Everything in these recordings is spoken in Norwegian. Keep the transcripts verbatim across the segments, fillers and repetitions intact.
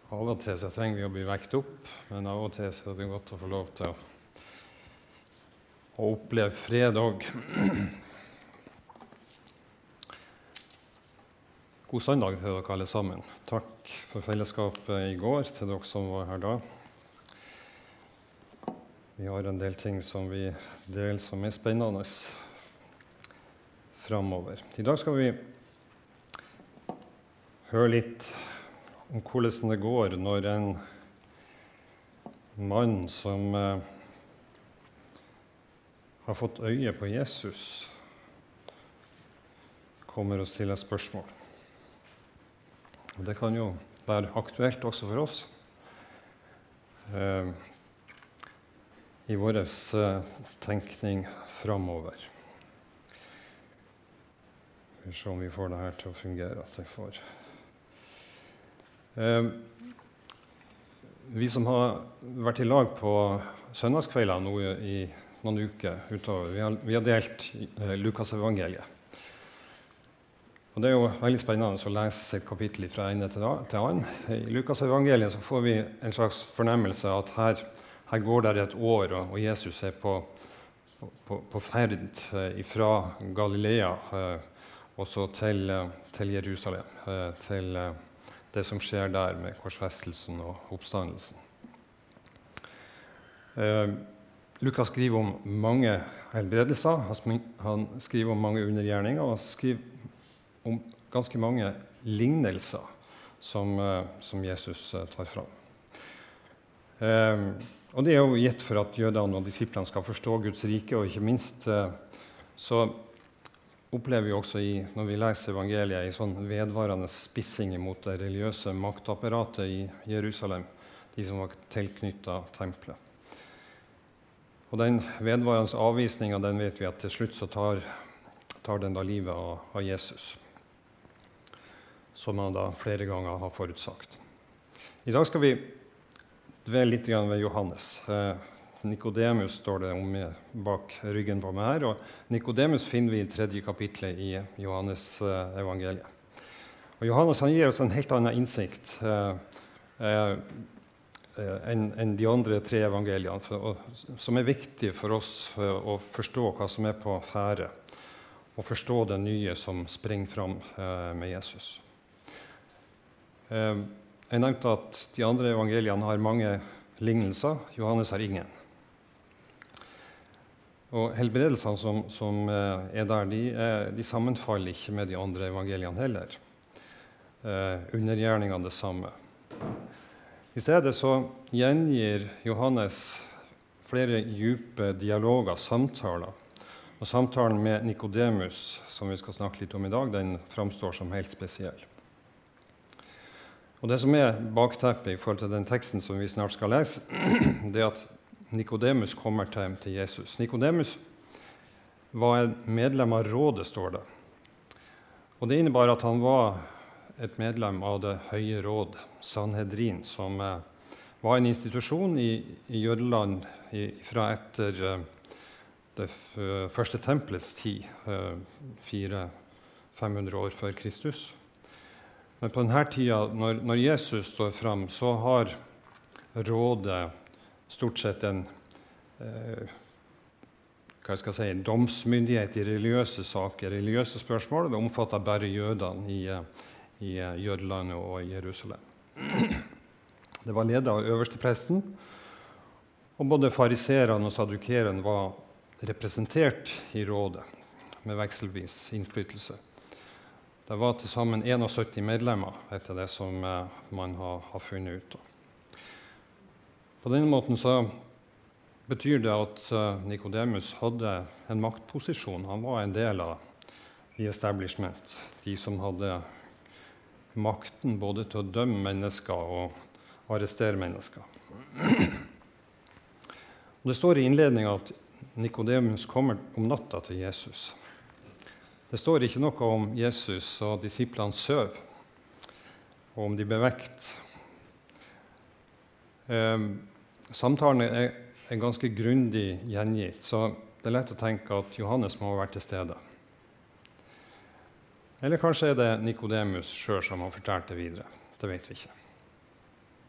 Av og til så trenger vi å bli vekt opp, men av og til så er det godt å få lov til å, å oppleve fred også. God søndag til dere alle sammen. Takk for fellesskapet i går, til dere som var her da. Vi har en del ting som vi deler som er spennende fremover. I dag skal vi høre litt om hvordan det går når en mann som eh, har fått øye på Jesus, kommer og stiller spørsmål. Og det kan jo være aktuelt også for oss eh, i vår eh, tenkning fremover. Vi får se om vi får det her til å fungere, at det får... Eh, vi som har vært i lag på søndagskvelder nå i noen uker utover, vi har, vi har delt eh, Lukas evangeliet. Og det er jo veldig spennende å lese et kapittel fra ende til, til annen. I Lukas evangeliet så får vi en slags fornemmelse at her, her går det et år, og, og Jesus er på, på, på ferd eh, fra Galilea eh, og så til, til Jerusalem, eh, til eh, det som skjer der med korsfestelsen og oppstandelsen. Eh, Lukas skriver om mange helbredelser, han skriver om mange undergjerninger, og han skriver om ganske mange lignelser som, eh, som Jesus eh, tar fram. Eh, og det er jo gitt for at jødene og disiplene skal forstå Guds rike, og ikke minst eh, så opplever vi også i, når vi leser evangeliet, i sånn vedvarende spissing mot det religiøse maktapparatet i Jerusalem, de som var tilknyttet tempelet. Og den vedvarende avvisningen, den vet vi at til slutt så tar, tar den da livet av, av Jesus, som han da flere ganger har forutsagt. I dag skal vi dvele litt ved Johannes. Nikodemus står det om bak ryggen på meg her, og Nikodemus finner vi i tredje kapitlet i Johannes eh, evangeliet. Og Johannes han gir oss en helt annen innsikt eh, eh, enn en de andre tre evangeliene, for, og, som er viktig for oss eh, å forstå hva som er på ferde, og forstå det nye som springer fram eh, med Jesus. Eh, jeg nevnte at de andre evangeliene har mange lignelser, Johannes har ingen. Og helbredelsene som, som er der, de, er, de sammenfaller ikke med de andre evangeliene heller. Eh, undergjerningene det samme. I stedet så gjengir Johannes flere dype dialoger, samtaler. Og samtalen med Nikodemus, som vi skal snakke litt om i dag, den framstår som helt spesiell. Og det som er bakteppet i forhold til den teksten som vi snart skal lese, det er at Nikodemus kommer til, til Jesus. Nikodemus var et medlem av rådet, står det. Og det innebar at han var et medlem av det høye råd, Sanhedrin, som eh, var en institusjon i, i Jødeland i, fra etter eh, det f, første tempelets tid, eh, fire til fem hundre år før Kristus. Men på denne tiden, når, når Jesus står fram, så har rådet stort sett en eh, hva skal jeg si, en domsmyndighet i religiøse saker, religiøse spørsmål. Det omfatter bare jødene i, i Jødeland og i Jerusalem. Det var ledet av øverstepresten, og både fariserene og saddukerene var representert i rådet med vekselvis innflytelse. Det var til sammen syttién medlemmer etter det som eh, man har, har funnet ut av. På denne måten så betyr det at uh, Nikodemus hadde en maktposisjon. Han var en del av the establishment, de som hadde makten både til å dømme mennesker og arrestere mennesker. Og det står i innledningen at Nikodemus kommer om natta til Jesus. Det står ikke noe om Jesus og disiplene søv, og om de ble vekt. Um, Samtalen er, er ganske grundig gjengitt, så det er lett å tenke at Johannes må ha vært til stede. Eller kanskje er det Nikodemus selv som har fortalt det videre. Det vet vi ikke.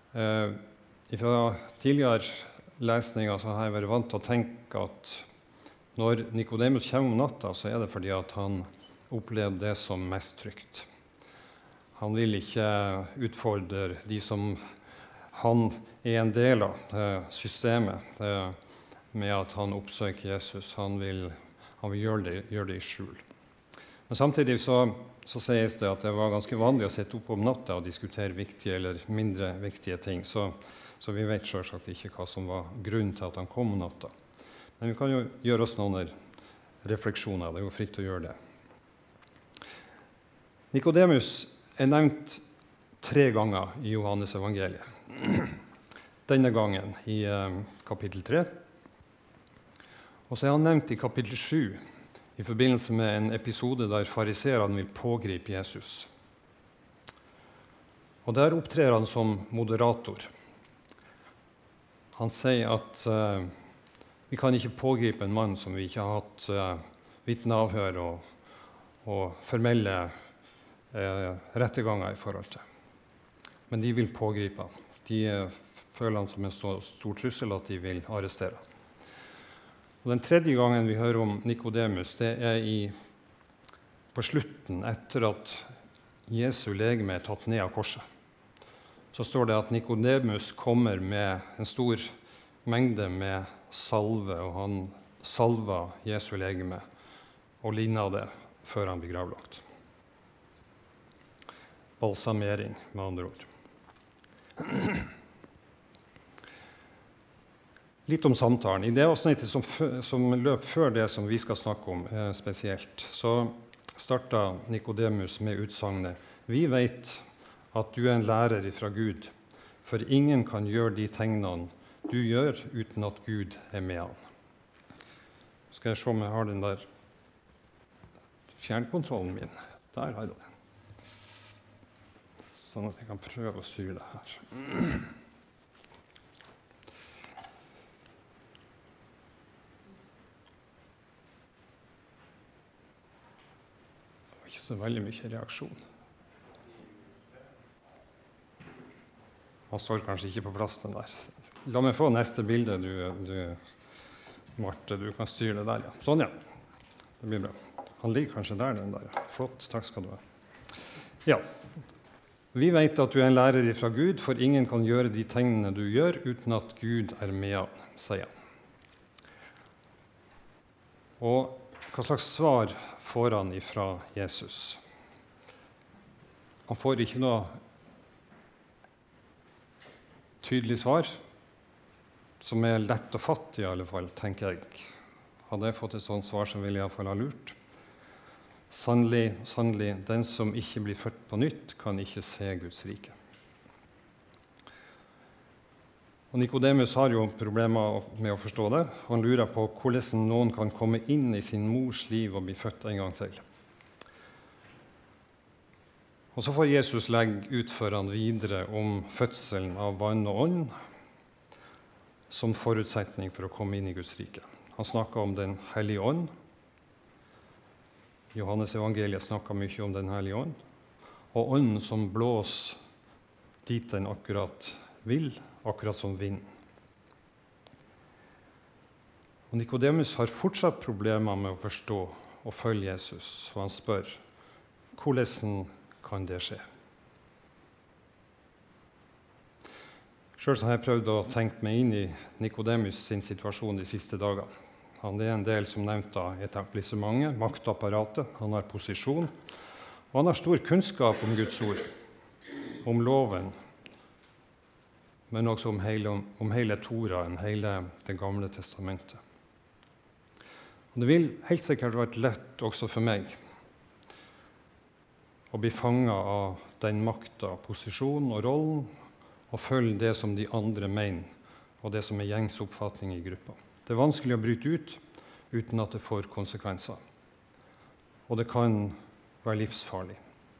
Eh, fra tidligere lesninger så har jeg vært vant til å tenke at når Nikodemus kommer om natta, så er det fordi at han opplever det som mest trygt. Han vil ikke utfordre de som han er en del av, eh, systemet, eh, med at han oppsøker Jesus. Han vil, han vil gjøre, det, gjøre det i skjul. Men samtidig så, så sies det at det var ganske vanlig å sitte opp om natta og diskutere viktige eller mindre viktige ting. Så, så vi vet selvsagt ikke hva som var grunnen til at han kom om natta. Men vi kan jo gjøre oss noen refleksjoner. Det er jo fritt til å gjøre det. Nikodemus er nevnt tre ganger i Johannes evangeliet. Denne gangen i eh, kapittel tre. Og så er han nevnt i kapittel sju, i forbindelse med en episode der fariserene vil pågripe Jesus. Og der opptrer han som moderator. Han sier at uh, vi kan ikke pågripe en mann som vi ikke har hatt uh, vitneavhør og, og formelle uh, retterganger i forhold til. Men de vil pågripe han. De uh, føler han som en så stor trussel at de vil arrestere han. Og den tredje gangen vi hører om Nikodemus, det er i, på slutten, etter at Jesu legeme er tatt ned av korset. Så står det at Nikodemus kommer med en stor mengde med salve, og han salva Jesu legeme og ligna det før han blir gravlagt. Balsamering, med andre ord. Litt om samtalen. I det avsnittet som, som løp før det som vi skal snakke om eh, spesielt, så startet Nikodemus med utsagnet: «Vi vet at du er en lærer fra Gud, for ingen kan gjøre de tegnene du gjør uten at Gud er med han.» Skal jeg se om jeg har den der fjernkontrollen min. Der har jeg den. Sånn at jeg kan prøve å styre det her. Ikke så veldig mye reaksjon. Han står kanskje ikke på plass, den der. La meg få neste bilde, du, du Marte. Du kan styre det der, ja. Sånn, ja. Det blir bra. Han ligger kanskje der, den der. Flott, takk skal du ha. Ja. Vi vet at du er en lærer fra Gud, for ingen kan gjøre de tegnene du gjør, uten at Gud er med han, sier han. Og hva slags svar får han ifra Jesus? Han får ikke noe tydelig svar, som er lett å fatte i alle fall, tenker jeg. Hadde jeg fått et sånt svar, så ville jeg i alle fall ha lurt. Sannelig, sannelig, den som ikke blir født på nytt, kan ikke se Guds rike. Og Nikodemus har jo problemer med å forstå det. Han lurer på hvordan noen kan komme inn i sin mors liv og bli født en gang til. Og så får Jesus legge ut for han videre om fødselen av vann og ånd som forutsetning for å komme inn i Guds rike. Han snakker om den hellige ånd. Johannes evangeliet snakker mye om den hellige ånd. Og ånden som blåser dit den akkurat vil, akkurat som vind. Og Nikodemus har fortsatt problemer med å forstå og følge Jesus, og han spør, hvordan kan det skje? Selv har jeg prøvd å tenke meg inn i Nikodemus sin situasjon de siste dagene. Han er en del som nevnte etablissementet, maktapparatet, han har posisjon, og han har stor kunnskap om Guds ord, om loven, men også om hele, om hele Toraen, hele det gamle testamentet. Og det vil helt sikkert vært lett også for meg å bli fanget av den makta, posisjonen og rollen, og følge det som de andre mener, og det som er gjengs oppfatning i gruppa. Det er vanskelig å bryte ut uten at det får konsekvenser. Og det kan være livsfarlig.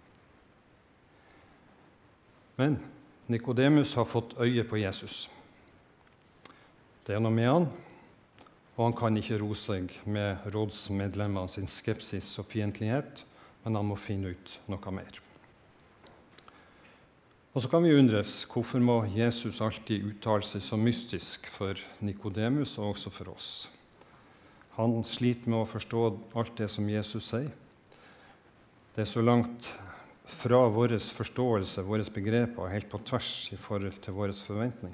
Men Nikodemus har fått øye på Jesus. Det er noe med han, og han kan ikke roe seg med rådsmedlemmene sin skepsis og fiendtlighet, men han må finne ut noe mer. Og så kan vi undres, hvorfor må Jesus alltid uttale seg så mystisk for Nikodemus og også for oss? Han sliter med å forstå alt det som Jesus sier. Det er så langt fra vår forståelse, våre begreper, helt på tvers i forhold til våre forventning.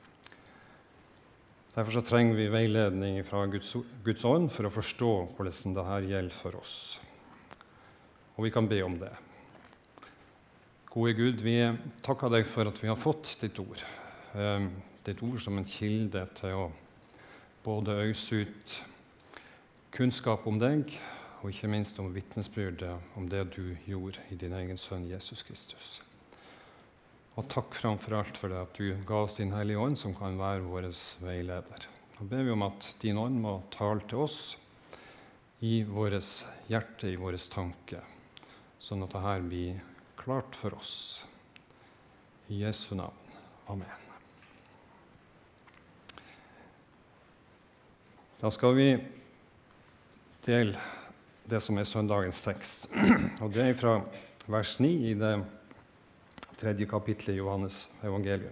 Derfor så trenger vi veiledning fra Guds, Guds ånd for å forstå hvordan dette gjelder for oss. Og vi kan be om det. Gode Gud, vi takker deg for at vi har fått ditt ord. Ditt ord som en kilde til å både øse ut kunnskap om deg, og ikke minst om vitnesbyrdet om det du gjorde i din egen sønn Jesus Kristus. Og takk framfor alt for det at du ga oss din Hellige Ånd, som kan være vår veileder. Nå ber vi om at din ånd må tale til oss i vårt hjerte, i våre tanker, sånn at dette blir klart for oss. I Jesu navn. Amen. Da skal vi dele det som er søndagens tekst, og det er fra vers ni i det tredje kapittelet i Johannes evangelium.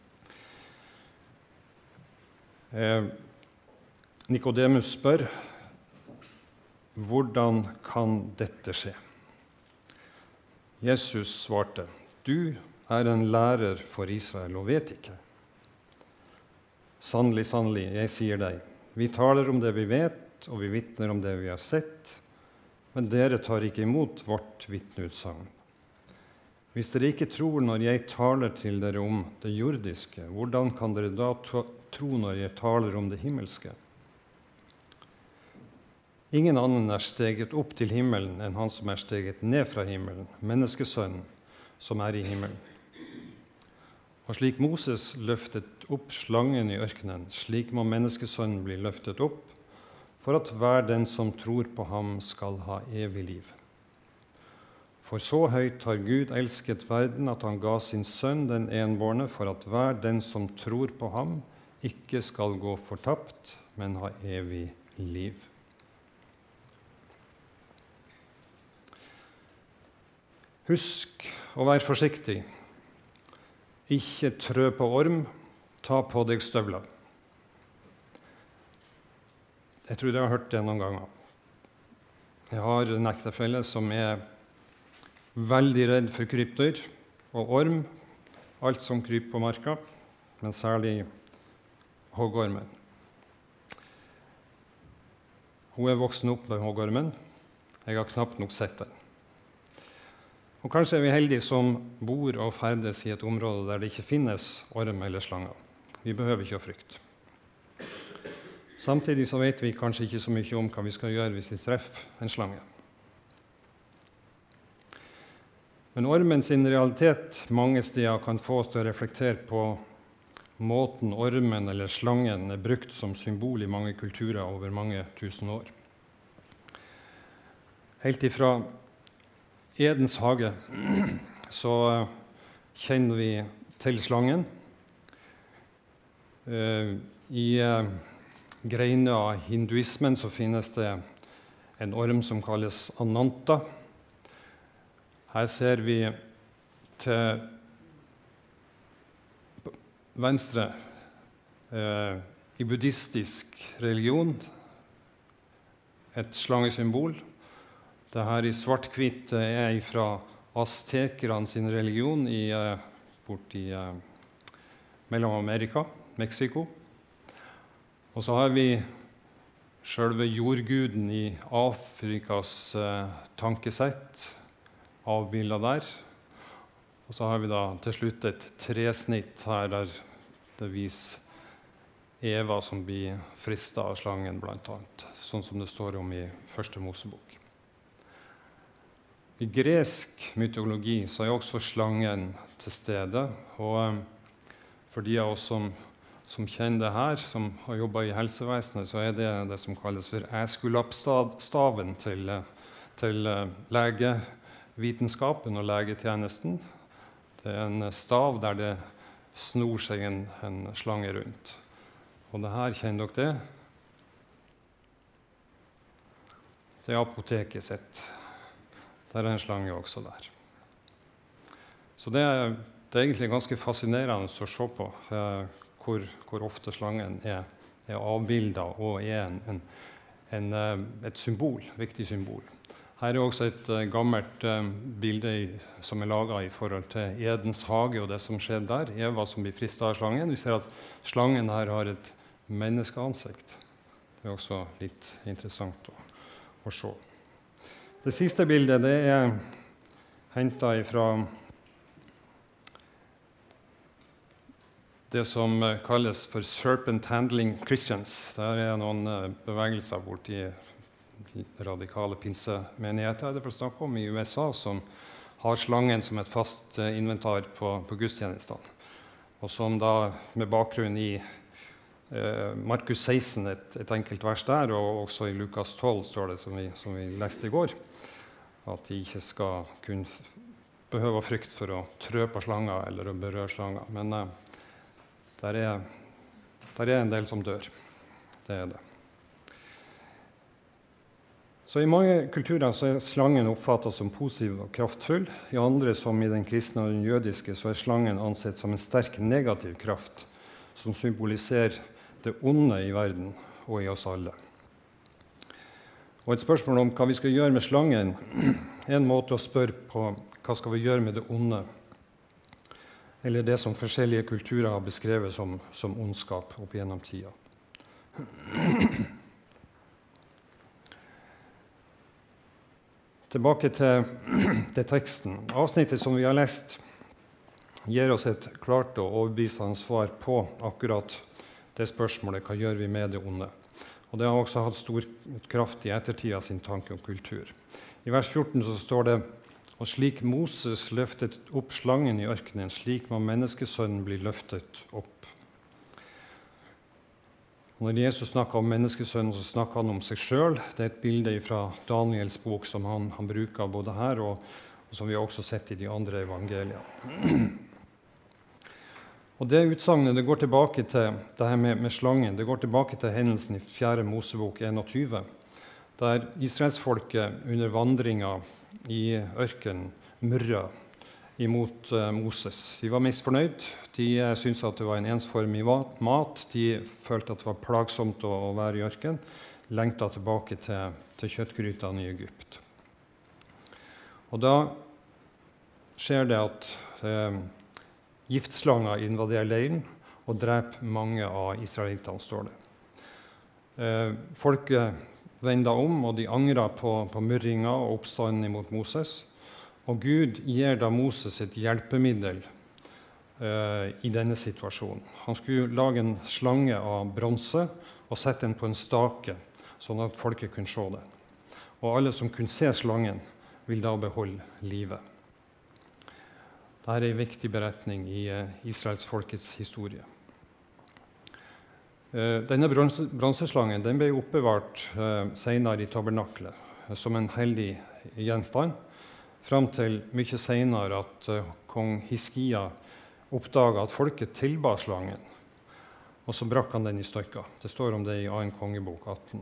Eh, Nikodemus spør, hvordan kan dette skje? Jesus svarte, du er en lærer for Israel og vet ikke. Sannelig, sannelig, jeg sier deg, vi taler om det vi vet, og vi vitner om det vi har sett, men dere tar ikke imot vårt vitneutsagn. Hvis dere ikke tror når jeg taler til dere om det jordiske, hvordan kan dere da tro når jeg taler om det himmelske? Ingen annen er steget opp til himmelen enn han som er steget ned fra himmelen, menneskesønnen som er i himmelen. Og slik Moses løftet opp slangen i ørkenen, slik må menneskesønnen bli løftet opp, for at hver den som tror på ham skal ha evig liv. For så høyt har Gud elsket verden at han ga sin sønn den enbårne, for at hver den som tror på ham ikke skal gå fortapt, men ha evig liv. Husk å være forsiktig. Ikke trø på orm, ta på deg støvler. Jeg tror jeg har hørt det noen ganger. Jeg har en ektefelle som er veldig redd for krypdyr og orm, alt som kryper på marka, men særlig hoggormen. Hun er voksen opp med hoggormen. Jeg har knapt nok sett den. Og kanskje er vi heldige som bor og ferdes i et område der det ikke finnes orm eller slanger. Vi behøver ikke å frykte. Samtidig så vet vi kanskje ikke så mye om hva vi skal gjøre hvis vi treffer en slange. Men ormen sin realitet mange steder kan få oss til å reflektere på måten ormen eller slangen er brukt som symbol i mange kulturer over mange tusen år. Helt ifra Edens hage så kjenner vi til slangen. I greiene av hinduismen så finnes det en orm som kalles Ananta. Her ser vi til venstre eh, i buddhistisk religion et slangesymbol. Dette i svart-hvitt er fra aztekerne sin religion i, eh, bort i eh, Mellom-Amerika, Mexico. Og så har vi selve jordguden i Afrikas eh, tankesett, avbildet der. Og så har vi da til slutt et tresnitt her der det viser Eva som blir fristet av slangen blant annet, sånn som det står om i første Mosebok. I gresk mytologi så er også slangen til stede, og for de av oss som, som kjenner det her, som har jobbet i helsevesenet, så er det det som kalles for æskulapstaven til, til lege, vitenskapen og legetjenesten. Det er en stav der det snor seg en, en slange rundt. Og det her kjenner dere det. Det er apoteket sitt. Der er en slange også der. Så det er det er egentlig ganske fascinerende å se på eh, hvor, hvor ofte slangen er, er avbildet og er en, en, en, et symbol, viktig symbol. Her er også et uh, gammelt uh, bilde i, som er laget i forhold til Edens hage og det som skjedde der. Eva som blir fristet av slangen. Vi ser at slangen her har et menneskeansikt. Det er også litt interessant å, å se. Det siste bildet det er hentet fra det som kalles for Serpent Handling Christians. Der er noen uh, bevegelser borti radikale pinsemenigheter er det for å snakke om i U S A, som har slangen som et fast uh, inventar på, på gudstjenestene. Og som da med bakgrunn i uh, Markus seksten, et, et enkelt vers der, og også i Lukas tolv står det, som vi, som vi leste i går, at de ikke skal kunne behøve frykt for å trø på slanger eller å berøre slanger. Men uh, der, er, der er en del som dør. Det er det. Så I mange kulturer så er slangen oppfattet som positiv og kraftfull. I andre, som i den kristne og den jødiske, så er slangen ansett som en sterk negativ kraft, som symboliserer det onde i verden og i oss alle. Og et spørsmål om hva vi skal gjøre med slangen, er en måte å spørre på hva skal vi gjøre med det onde, eller det som forskjellige kulturer har beskrevet som, som ondskap opp gjennom tida. Tilbake til, til teksten. Avsnittet som vi har lest gir oss et klart og overbevisende svar på akkurat det spørsmålet, hva gjør vi med det onde? Og det har også hatt stor kraft i ettertida sin tanke om kultur. I vers fjorten så står det: «Og slik Moses løftet opp slangen i ørkenen, slik må menneskesønnen bli løftet opp.» Og når Jesus snakker om menneskesønnen, så snakker han om seg selv. Det er et bilde fra Daniels bok som han, han bruker både her, og, og som vi har også sett i de andre evangeliene. Og det utsagnet det går tilbake til det her med, med slangen. Det går tilbake til hendelsen i fjerde Mosebok tjueen, der israelsfolket under vandringa i ørkenen murra imot uh, Moses. De var misfornøyd. De uh, syntes at det var en ensformig mat. De følte at det var plagsomt å, å være i ørkenen. Lengta tilbake til, til kjøttgrytene i Egypt. Og da skjer det at uh, giftslanger invaderer leiren og dreper mange av israelittene, står det. Uh, folket vender om, og de angrer på, på murringa og oppstanden imot Moses. Og Gud gir da Moses et hjelpemiddel uh, i denne situasjonen. Han skulle lage en slange av bronse og sette den på en stake, sånn at folket kunne se det. Og alle som kunne se slangen, vil da beholde livet. Dette er en viktig beretning i uh, Israels folkets historie. Uh, denne bronse, bronseslangen den ble oppbevart uh, senere i tabernaklet, uh, som en hellig gjenstand, fram til mye senere at uh, kong Hiskia oppdaget at folket tilba slangen, og så brakk han den i stykker. Det står om det i annen kongebok atten.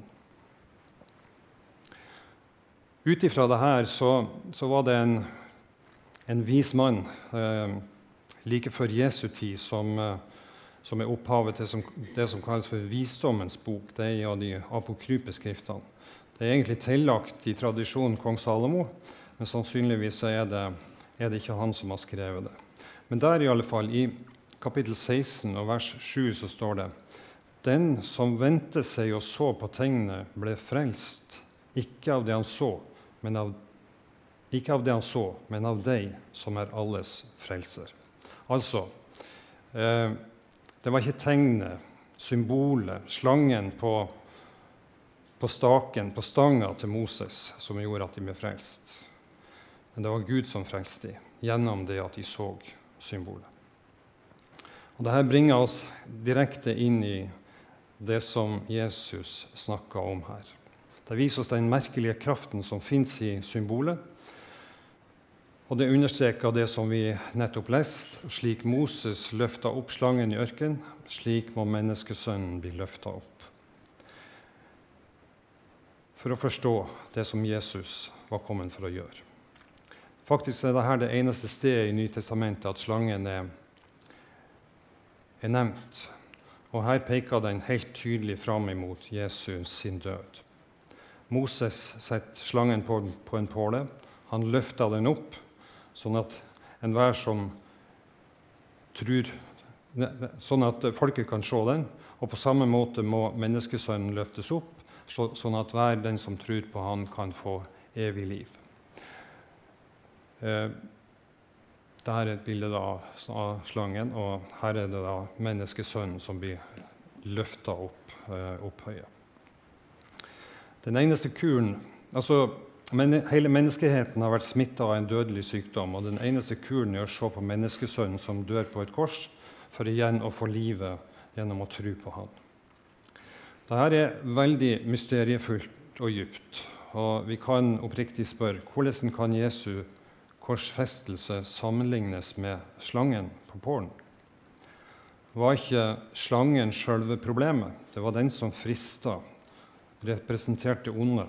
Utifra det her så, så var det en, en vis mann uh, like før Jesu tid som, uh, som er opphavet til som, det som kalles for visdommens bok. Det er av de apokrype skriftene. Det er egentlig tillagt i tradisjonen kong Salomo, men sannsynligvis er det, er det ikke han som har skrevet det. Men der i alle fall, i kapittel seksten og vers sju så står det: «Den som ventet seg og så på tegnet ble frelst, ikke av det han så, men av, ikke av det han så, men av deg som er alles frelser.» Altså, eh, det var ikke tegnet, symbolet, slangen på, på staken, på stanga til Moses som gjorde at de ble frelst. Men det var Gud som frelste dem, gjennom det at de så symbolet. Og dette bringer oss direkte inn i det som Jesus snakket om her. Det viser oss den merkelige kraften som finnes i symbolet, og det understreker det som vi nettopp leste: «Slik Moses løftet opp slangen i ørkenen, slik må menneskesønnen bli løftet opp.» For å forstå det som Jesus var kommet for å gjøre. Faktisk er dette det eneste stedet i Nytestamentet at slangen er, er nevnt. Og her peker den helt tydelig fram imot Jesus sin død. Moses setter slangen på, på en påle. Han løfter den opp, sånn at enhver som tror, sånn at folket kan se den. Og på samme måte må menneskesønnen løftes opp, sånn at hver den som tror på han kan få evig liv. Eh, Dette er et bilde da, av slangen, og her er det da menneskesønnen som blir løftet opp, eh, opp høye. Den eneste kuren, altså men, hele menneskeheten har vært smittet av en dødelig sykdom, og den eneste kuren er å se på menneskesønnen som dør på et kors, for igjen å få livet gjennom å tro på han. Dette er veldig mysteriefullt og dypt, og vi kan oppriktig spørre, hvordan kan Jesu korsfestelse sammenlignes med slangen på pålen? Var ikke slangen selve problemet? Det var den som fristet, representerte onde,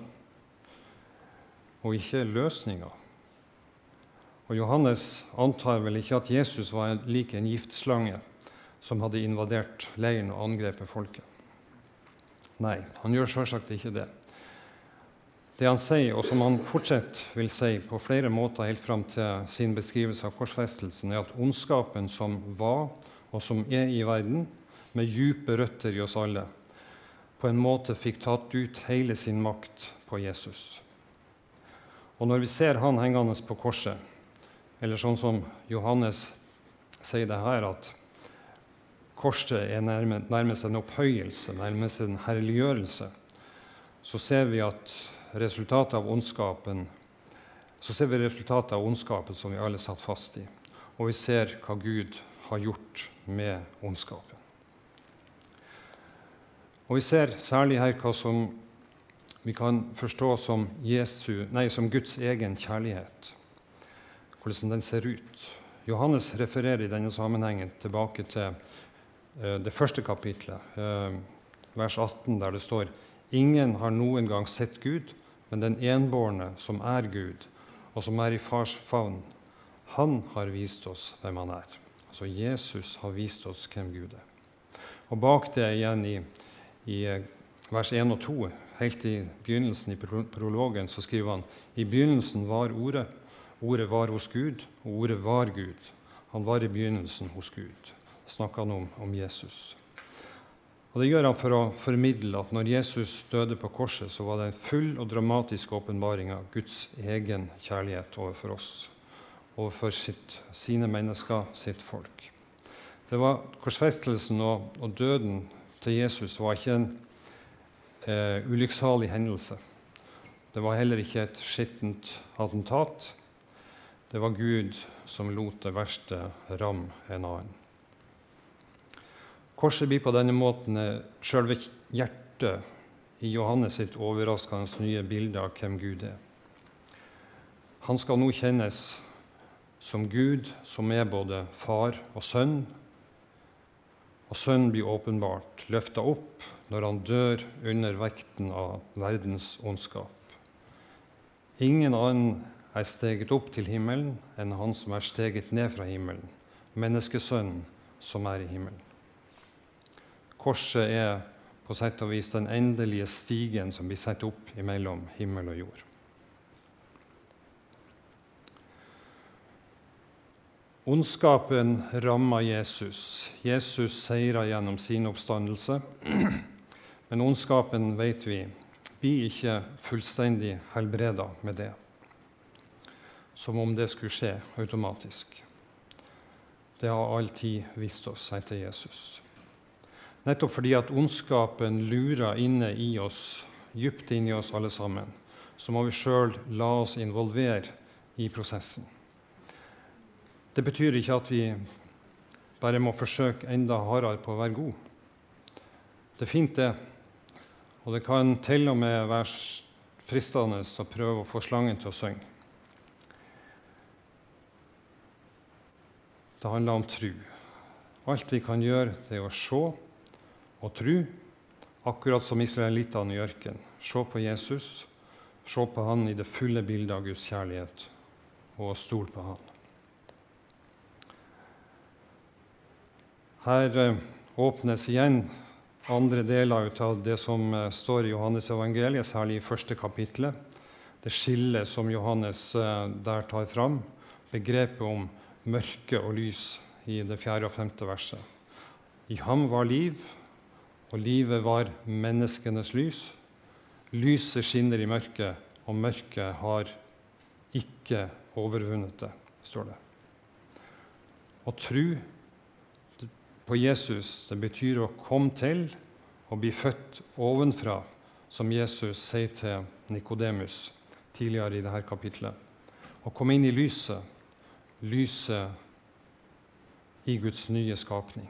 og ikke løsninger. Og Johannes antar vel ikke at Jesus var lik en giftslange som hadde invadert leiren og angrepet folket. Nei, han gjør selvsagt ikke det. Det han sier, og som han fortsatt vil si på flere måter helt fram til sin beskrivelse av korsfestelsen, er at ondskapen som var og som er i verden, med dype røtter i oss alle, på en måte fikk tatt ut hele sin makt på Jesus. Og når vi ser han hengende på korset, eller sånn som Johannes sier det her, at korset er nærmest en opphøyelse, nærmest en herliggjørelse, så ser vi at resultatet av ondskapen, så ser vi resultatet av ondskapen som vi alle satt fast i. Og vi ser hva Gud har gjort med ondskapen. Og vi ser særlig her hva som vi kan forstå som, Jesu, nei, som Guds egen kjærlighet. Hvordan den ser ut. Johannes refererer i denne sammenhengen tilbake til uh, det første kapitlet, uh, vers atten, der det står: «Ingen har noen gang sett Gud, men den enbårne som er Gud, og som er i fars favn, han har vist oss hvem han er.» Altså Jesus har vist oss hvem Gud er. Og bak det igjen i, i vers én og to, helt i begynnelsen i prologen, så skriver han: «I begynnelsen var ordet, ordet var hos Gud, og ordet var Gud. Han var i begynnelsen hos Gud.» Snakker han om, om Jesus. Og det gjør han for å formidle at når Jesus døde på korset, så var det en full og dramatisk åpenbaring av Guds egen kjærlighet overfor oss, overfor sitt, sine mennesker, sitt folk. Det var korsfestelsen og, og døden til Jesus var ikke en eh, ulykksalig hendelse. Det var heller ikke et skittent attentat. Det var Gud som lot det verste ramme en annen. Korset blir på denne måten selve hjertet i Johannes sitt overraskende nye bilde av hvem Gud er. Han skal nå kjennes som Gud, som er både far og sønn, og sønnen blir åpenbart løftet opp når han dør under vekten av verdens ondskap. Ingen annen er steget opp til himmelen enn han som er steget ned fra himmelen, menneskesønnen som er i himmelen. Korset er på sett og vis den endelige stigen som blir satt opp mellom himmel og jord. Ondskapen rammer Jesus. Jesus seirer gjennom sin oppstandelse, men ondskapen, vet vi, blir ikke fullstendig helbredet med det, som om det skulle skje automatisk. Det har alltid vist oss etter Jesus. Nettopp fordi at ondskapen lurer inne i oss, dypt inne i oss alle sammen, så må vi selv la oss involvere i prosessen. Det betyr ikke at vi bare må forsøke enda hardere på å være god. Det er fint det, og det kan til og med være fristende å prøve å få slangen til å synge. Det handler om tro. Alt vi kan gjøre, det er å se og tro, akkurat som israelittene i ørken. Se på Jesus, se på han i det fulle bildet av Guds kjærlighet og stol på han. Her eh, åpnes igjen andre deler ut av det som eh, står i Johannes evangeliet, særlig i første kapitlet. Det skillet som Johannes eh, der tar fram, begrepet om mørke og lys i det fjerde og femte verset. I ham var liv, og livet var menneskenes lys. Lyset skinner i mørket, og mørket har ikke overvunnet det, står det. Å tro på Jesus, det betyr å komme til og bli født ovenfra, som Jesus sier til Nikodemus tidligere i dette kapitlet. Å komme inn i lyset, lyset i Guds nye skapning.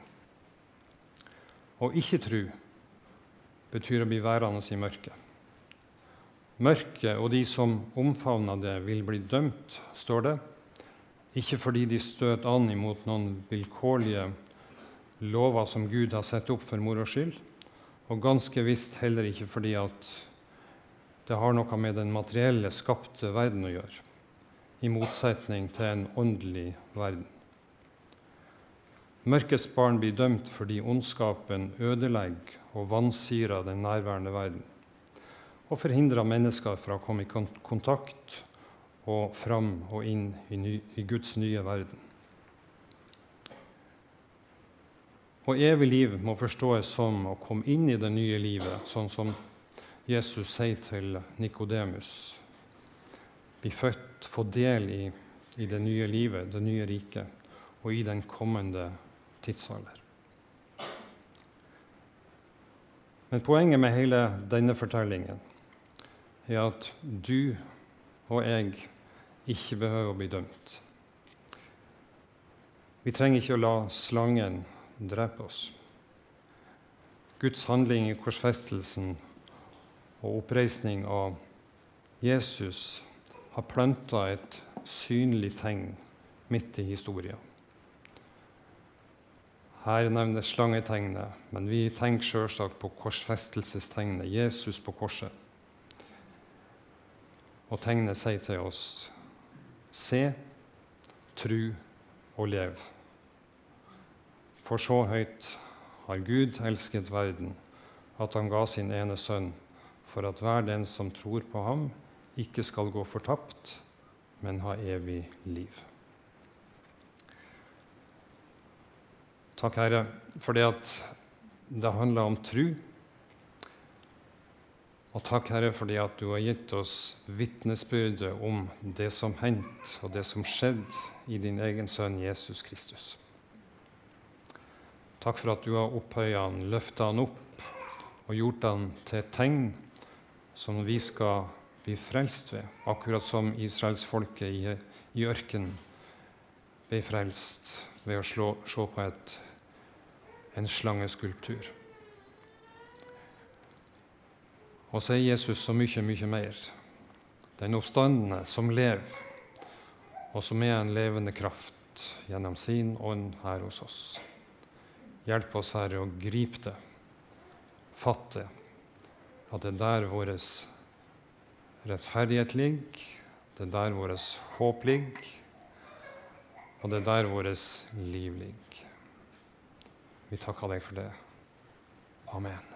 Å ikke tro betyr å bli værende i mørket. Mørket og de som omfavner det, vil bli dømt, står det, ikke fordi de støter an imot noen vilkårlige lover som Gud har satt opp for moro skyld, og ganske visst heller ikke fordi at det har noe med den materielle skapte verden å gjøre, i motsetning til en åndelig verden. Mørkets barn blir dømt fordi ondskapen ødelegger og vansirer den nærværende verden, og forhindrer mennesker fra å komme i kontakt og fram og inn i, ny, i Guds nye verden. Og evig liv må forstås som å komme inn i det nye livet, sånn som Jesus sier til Nikodemus. Bli født, få del i, i det nye livet, det nye riket, og i den kommende tidsalder. Men poenget med hele denne fortellingen er at du og jeg ikke behøver å bli dømt. Vi trenger ikke å la slangen drepe oss. Guds handling i korsfestelsen og oppreisning av Jesus har plantet et synlig tegn midt i historien. Her nevnes slangetegnet, men vi tenker selvsagt på korsfestelsestegnet, Jesus på korset. Og tegnet sier til oss, se, tro og lev. For så høyt har Gud elsket verden, at han ga sin ene sønn, for at hver den som tror på ham, ikke skal gå fortapt, men ha evig liv. Takk, Herre, for det at det handler om tro. Og takk, Herre, for det at du har gitt oss vitnesbyrdet om det som hendt og det som skjedde i din egen sønn Jesus Kristus. Takk for at du har opphøyet han, løftet han opp og gjort han til et tegn som vi skal bli frelst ved, akkurat som Israelsfolket i, i ørkenen ble frelst ved å slå, se på et, en slangeskulptur. Og så er Jesus så mye, mye mer. Den oppstandende som lever, og som er en levende kraft gjennom sin ånd her hos oss. Hjelp oss, Herre, å gripe det, fatte at det er der vår rettferdighet ligger, det er der vår håp ligger, og det er der vårt liv ligger. Vi takker deg for det. Amen.